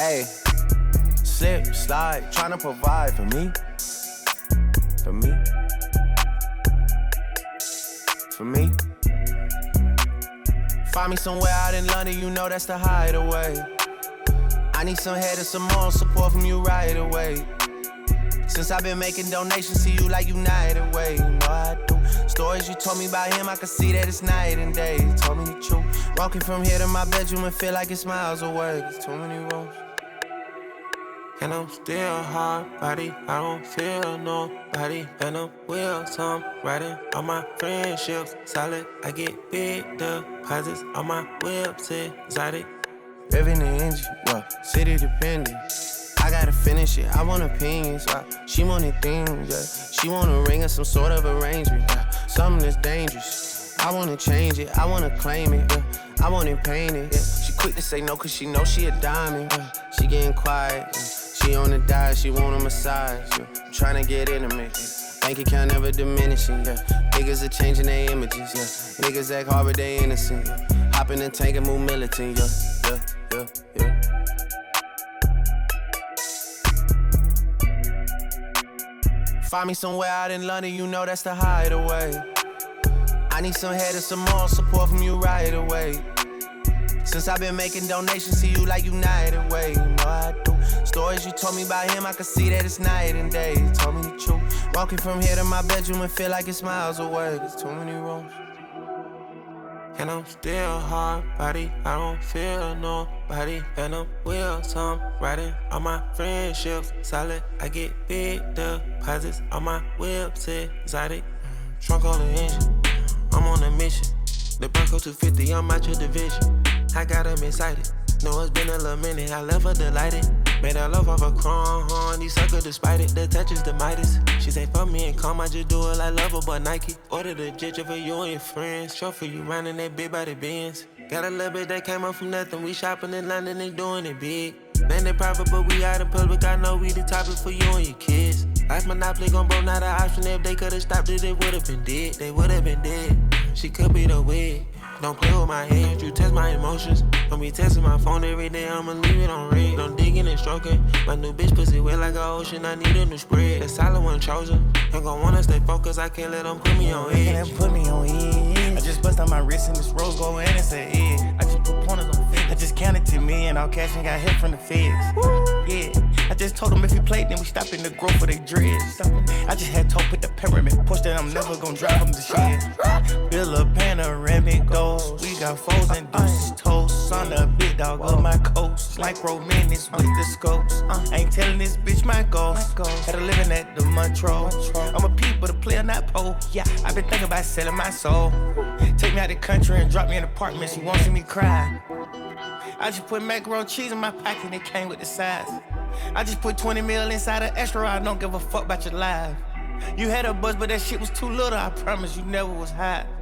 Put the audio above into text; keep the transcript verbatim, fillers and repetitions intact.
Ayy, slip, slide, tryna provide for me. For me. For me. Find me somewhere out in London, you know that's the hideaway. I need some head and some moral support from you right away. Since I've been making donations to you like United Way, you know I do. Stories you told me about him, I can see that it's night and day. You told me the truth. Walking from here to my bedroom and feel like it's miles away. There's too many roads. And I'm still hard body, I don't feel nobody. And I'm will some riding on my friendships. Solid, I get big deposits on my whips, exotic. Revving the engine, well, city dependent. I gotta finish it, I want opinions, uh, she wanted things, yeah. She want a ring or some sort of arrangement, yeah. Something that's dangerous, I wanna change it, I wanna claim it, yeah. I want it painted, yeah. She quick to say no cause she know she a diamond, yeah. She getting quiet, yeah. She on the diet, she want a massage, yeah. I'm tryna get intimate, yeah. Bank account never diminishing, yeah. Niggas are changing their images, yeah. Niggas act hard but they innocent, yeah. Hop in the tank and move militant, yeah, yeah, yeah, yeah. Find me somewhere out in London, you know that's the hideaway. I need some head and some moral support from you right away. Since I've been making donations to you like United Way, you know I do. Stories you told me about him, I can see that it's night and day. You told me the truth. Walking from here to my bedroom and feel like it's miles away. There's too many roads. And I'm still hard body, I don't feel nobody. And I'm will some riding on my friendships. Solid, I get big deposits on my whips, exotic. Trunk on the engine, I'm on a mission. The Bronco two fifty, I'm out your division. I got them excited, know it's been a little minute. I left her delighted, made her love off a chrome horn. These suckers despite it, the touch is the Midas. She say fuck me and calm, I just do it like Lover but Nike. Ordered a jet for you and your friends. Show for you riding that big body Benz. Got a little bit that came up from nothing. We shopping in London and doing it big. Man, they private, but we out in public. I know we the topic for you and your kids. Life Monopoly gon' broke, not an option. If they could've stopped it, it would've been dead. They would've been dead. She could be the wig. Don't play with my head, you test my emotions. Don't be testing my phone every day, I'ma leave it on red. Don't digging and stroking. My new bitch pussy wet like an ocean, I need a new spread. The solid one chosen. I'm gon' wanna stay focused, I can't let them put me on edge. Can't put me on edge. I just bust on my wrist and this rose gold and it's an edge. I just put pointers on feds. I just counted to me and all cash and got hit from the feds. Woo. Yeah, I just told them if he played, then we stop in the growth for they dreads. I just had told put the pyramid, push that I'm never gon' drive them to shit. Build a panoramic goals. We got foes and deuces toast. On the big dog of my coast. Like romantics with the scopes. Uh, ain't telling this bitch my goals. Had a living at the Montreux. I'm a peep but a player, not pole. Yeah, I've been thinking about selling my soul. Take me out the country and drop me in apartments. You won't see me cry. I just put macaroni cheese in my pocket and it came with the size. I just put twenty mil inside an extra. I don't give a fuck about your life. You had a buzz, but that shit was too little. I promise you never was hot.